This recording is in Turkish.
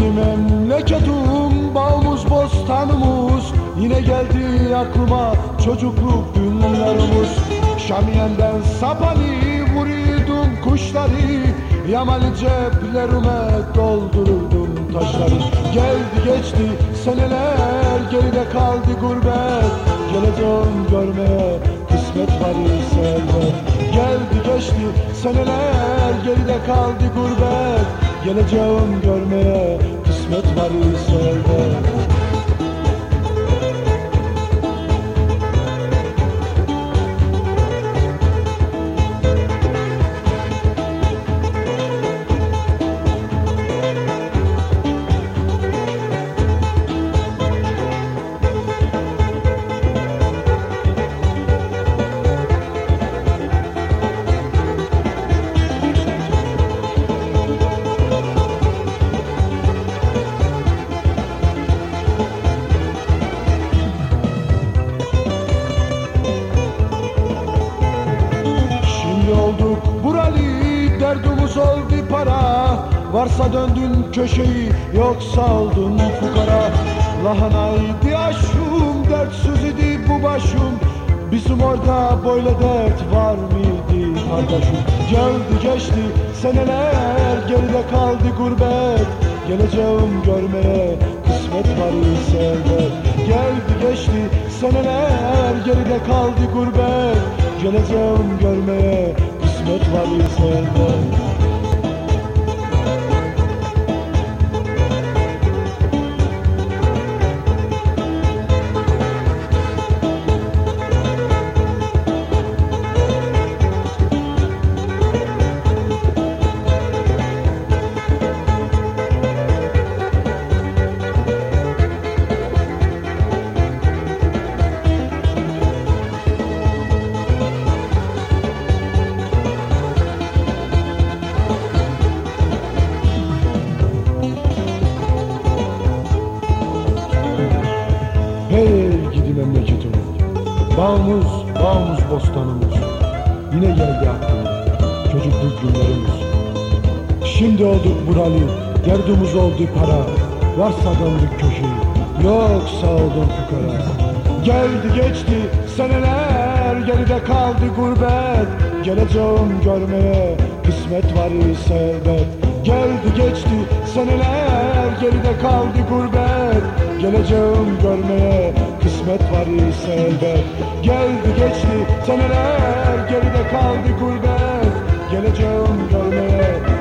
gidi memleketim, bağımız bostanımız. Yine geldi aklıma çocukluk günlerimiz. Şamiyenden sapani vuruyordum kuşları, yamalı ceplerime doldururdum taşları. Geldi geçti seneler, geride kaldı gurbet. Geleceğim görmeye, kısmet var ise elbet. Geldi geçti seneler, geride kaldı gurbet. Geleceğim görmeye, kısmet var ise elbet. Olduk buralı, derdimiz oldu para. Varsa döndün köşeyi, yoksa oldun fukara. Lahanaydı aşım, dertsiz idi bu başım. Bizim orada böyle dert var mıydı kardeşim? Geldi geçti seneler, geride kaldı gurbet. Geleceğim görmeye, kısmet var ise elbet. Geldi geçti seneler, geride kaldı gurbet. Geleceğim görmeye, kısmet var ise elbet. Hey gidi memleketim, bağımız, bağımız bostanımız. Yine geldi aklıma çocukluk günlerimiz. Şimdi olduk buralı, derdimiz oldu para. Varsa döndük köşeyi, yoksa oldun fukara. Geldi geçti seneler, geride kaldı gurbet. Geleceğim görmeye, kısmet var ise elbet. Geldi geçti seneler, geride kaldı gurbet. Geleceğim görmeye, kısmet var ise elbet. Geldi geçti seneler, geride kaldı gurbet. Geleceğim görmeye,